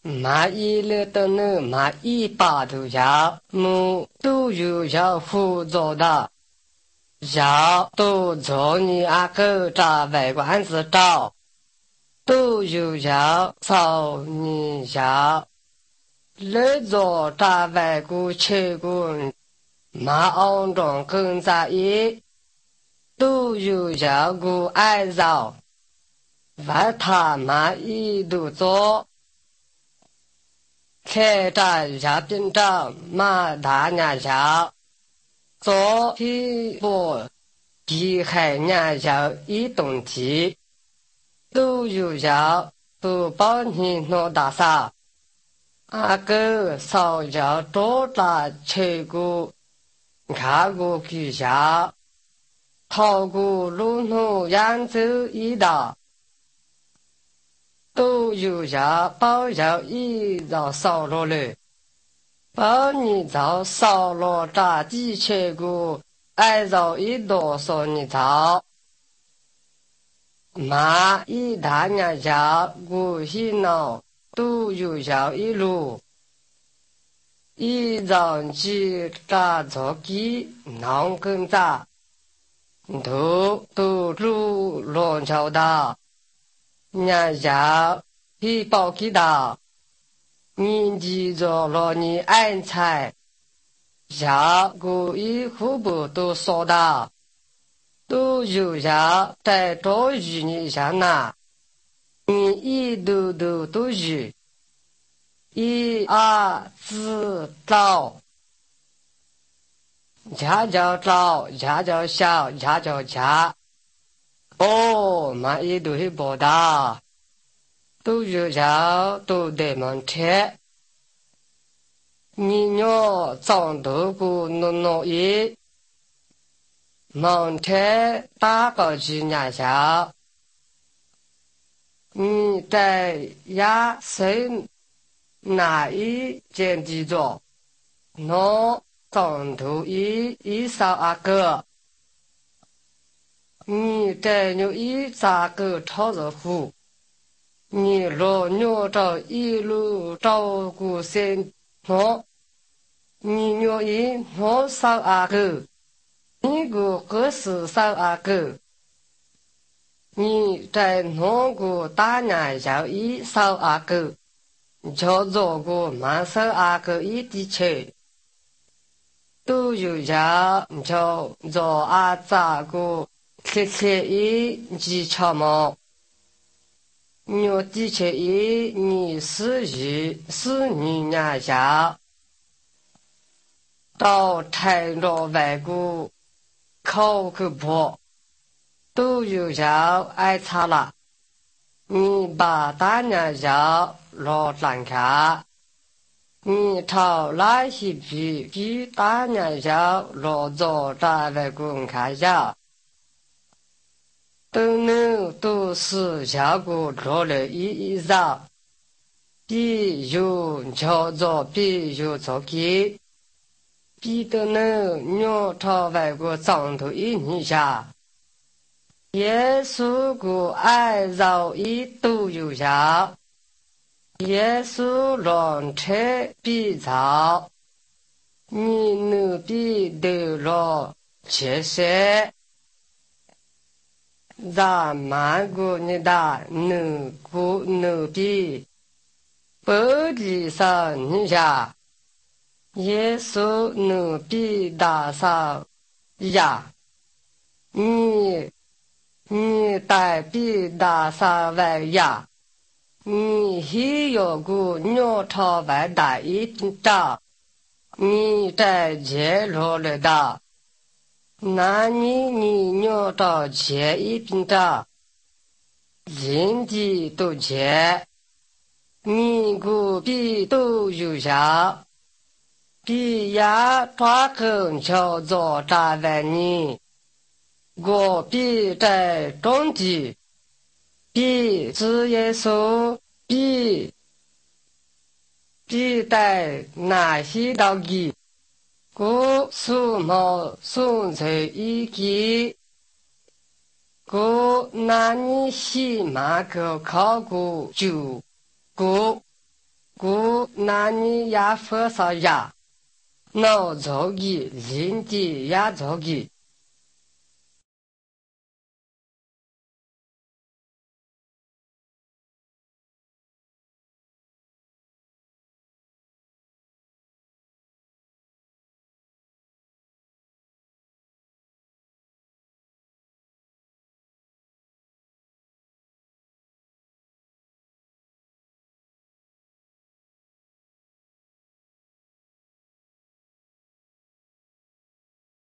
马一了的呢，马一把头下，都有要辅助的，要都做你阿哥在外观子找，都有要找你要，来做在外国去过，马昂中跟在一，都有要过爱找，外他马一都做。开展下兵长马大年下，做批波地海年下一动地，都有下都帮你弄大啥，阿哥少要多大去过，看过去下，透过路途扬州一道。都有下包要一早烧落了，包你早烧落炸鸡切过，挨着一多少你早，马一大年下过洗脑都有下一路，一早鸡炸做鸡囊根炸，都煮乱糟的。年下皮包给到，年纪着了你安财，下个一户部都说到，都有下在多余你下拿，你一兜都有，一二四找，家叫找，家叫小，家叫家。哦，马一都是报道，都有要都得忙车，你要长头过弄一，忙车打个去年下，你在亚生哪一件地做，弄长头一少阿哥。你在有一咋个超着苦，你老鸟着一路照顾生活，你鸟一我少阿哥，你个是少阿哥，你在那个大年小一少阿哥，叫做个满少阿哥一地去，都有要叫做阿咋个。切一技巧嘛，你的确一你是你娘家，到台罗外国考个破，都有要挨查了，你把大娘家老展开，你朝那些比大娘家老早在外国看下。都是下过做了一绕，比有叫做比有做给，比的呢鸟朝外国长头一年下，耶稣个爱绕一都有下，耶稣让车比早，你能比得了切些。咱满国你的能比，不地上你下，耶稣能比大上呀，你带比大上外呀，你还有个鸟巢外大一张，你在接落来的。那你鸟到切一边的，人的都切，你个比都有效，比呀抓根叫做扎完你，我比在中地，比只耶稣，比在那些道理。古树毛松翠一季，古那你西马个考古就古故那你也佛上呀，脑着急，人的也着急。